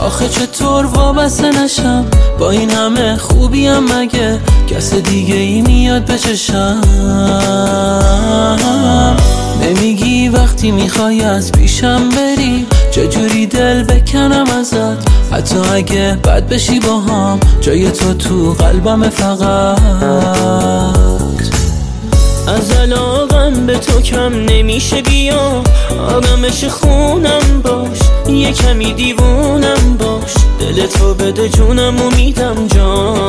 آخه چطور وابسته نشم با این همه خوبیم، مگه کس دیگه ای میاد به چشم؟ نمیگی وقتی میخوای از پیشم بری چجوری دل بکنم ازت، حتی اگه بد بشی با هم جای تو قلبم فقط. از علاقم به تو کم نمیشه، بیا آرامش خونم باش، یه کمی دیوونم باش، دل تو بده جونم و میدم جاش.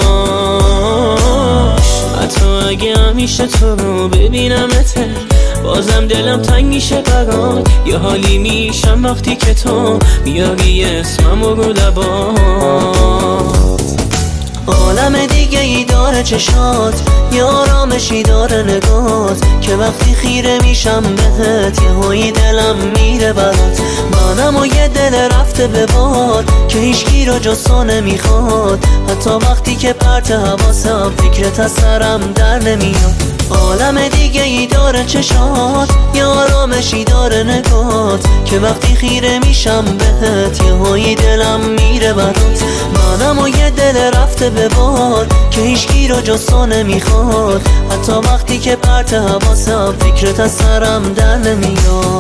حتی اگه همیشه تو رو ببینمت بازم دلم تنگ میشه برات، یه حالی میشم وقتی که تو میاری اسمم رو لبات. عالم دیگه ای داره چشات، یه آرامشی داره نگات، که وقتی خیره میشم بهت یه هایی دلم میره برات. منم و یه دل رفته به باد که هیچکی رو جز تو نمیخواد، حتی وقتی که پرت حواسم فکرت از سرم در نمیاد. عالم دیگه ای داره چشات، یه آرامشی داره نگات، که وقتی خیره میشم بهت یه هایی دلم میره برات. منم و یه دل رفته به باد که هیچکی رو جز تو نمیخواد، حتی وقتی که پرت حواسم فکرت از سرم در نمیاد.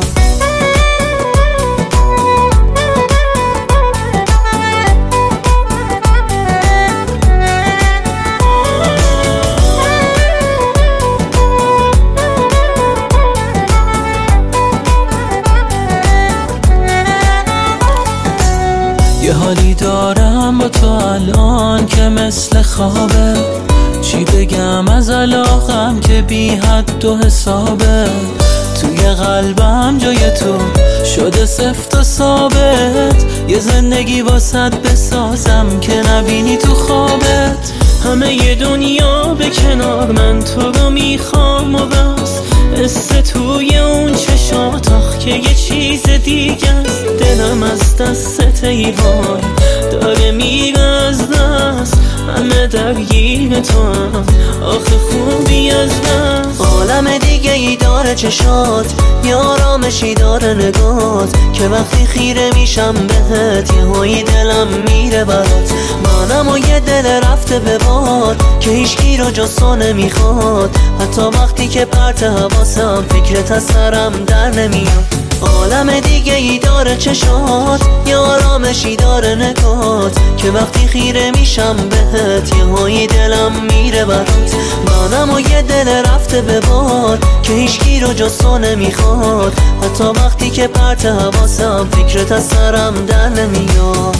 یه حالی دارم با تو الان که مثل خوابه، چی بگم از علاقم که بی حد و حسابه. توی قلبم جای تو شده سفت و ثابت، یه زندگی واسط بسازم که نبینی تو خوابت. همه یه دنیا به کنار، من تو رو میخوام و بس، قصه توی اون چشات آخ که یه چیز دیگه است. دلم از دست ای وای داره میره از دست، همه درگیر تو هم آخه خوبی از دست. عالم دیگه ای داره چشات، یه آرامشی داره نگات، که وقتی خیره میشم بهت یه هایی دلم میره برات. منم و یه دل رفته به باد که هیچکی رو جز تو نمیخواد، حتی وقتی که پرت حواسم فکرت از سرم در نمیاد. عالم دیگه ای داره چشات، یه آرامشی داره نگات، که وقتی خیره میشم بهت یه هایی دلم میره برات. منم و یه دل رفته به باد که هیچکی رو جز تو نمیخواد، حتی وقتی که پرت حواسم فکرت از سرم در نمیاد.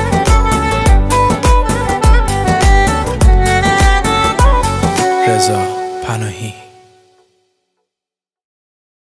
رضا